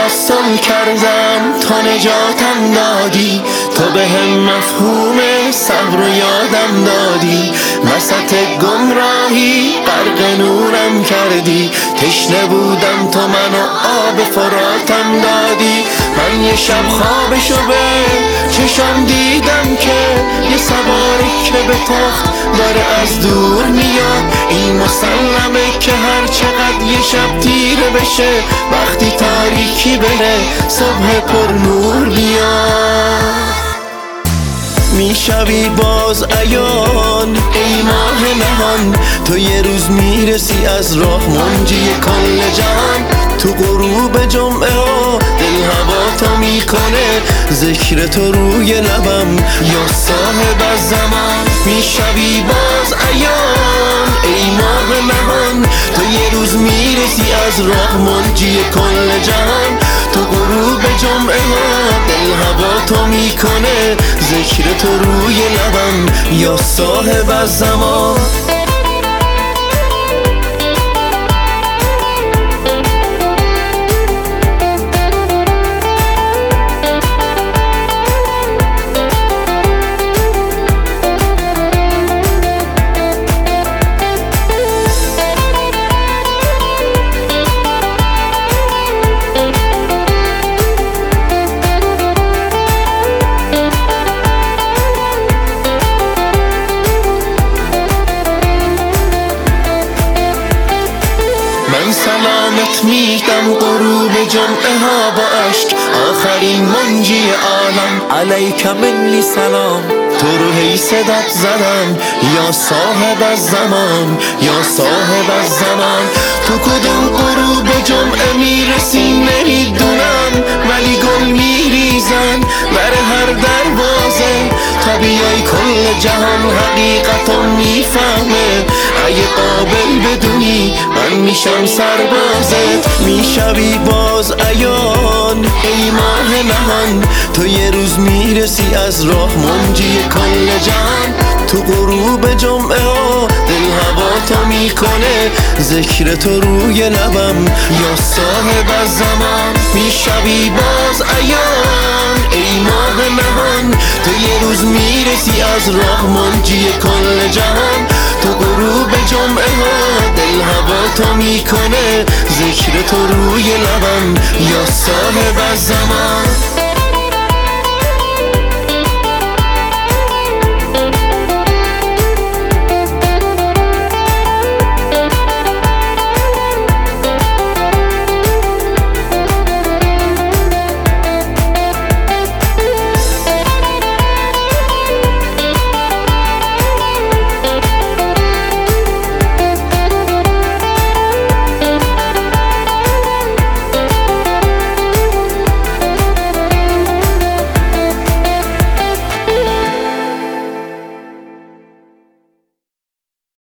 توسل کردم تا نجاتم دادی، تو به هم مفهوم صبر و یادم دادی، وسط گمراهی غرق نورم کردی، تشنه بودم تو منو آب فراتم دادی. من یه شب خوابشو به چشم دیدم که یه سواری که به تخت داره از دور میاد، این مسلمه که هر چقدر یه شب تیره بشه، وقتی تاریکی بره صبح پر نور بیاد. میشوی باز عیان ای ماه نهان، تو یه روز میرسی از راه منجی کل جهان، تو غروب جمعه ها دل هوا تو میکنه، ذکر تو روی لبم یا صاحب از زمان. میشوی باز عیان ای ماه نهان، تو یه روز میرسی از راه منجی کل جهان، تو غروب جمعه ها دل هوا تو میکنه، ذکر تو روی لبم یا صاحب از زمان. من سلامت میدم غروب جمعه ها با عشق، آخرین منجی عالم علیک منی سلام، تو رو هی صدات زدم یا صاحب از زمان یا صاحب از زمان. تو کدوم غروب جمعه میرسی نمیدونم، ولی گل میریزن بر هر دروازه، تا بیای کل جهان حقیقتو میفهمه، اگه قابل بدونی من میشم سربازت. میشوی باز عیان ای ماه نهان، تو یه روز میرسی از راه منجی کل جهان، تو غروب جمعه ها دل هوا تو میکنه، ذکر تو روی لبم یا صاحب از زمان. میشوی باز عیان ای ماه نهان، تو یه روز میرسی از راه منجی کل جهان، تو غروب جمعه ها دل هوا تو میکنه، ذکر تو روی لبم یا صاحب از زمان.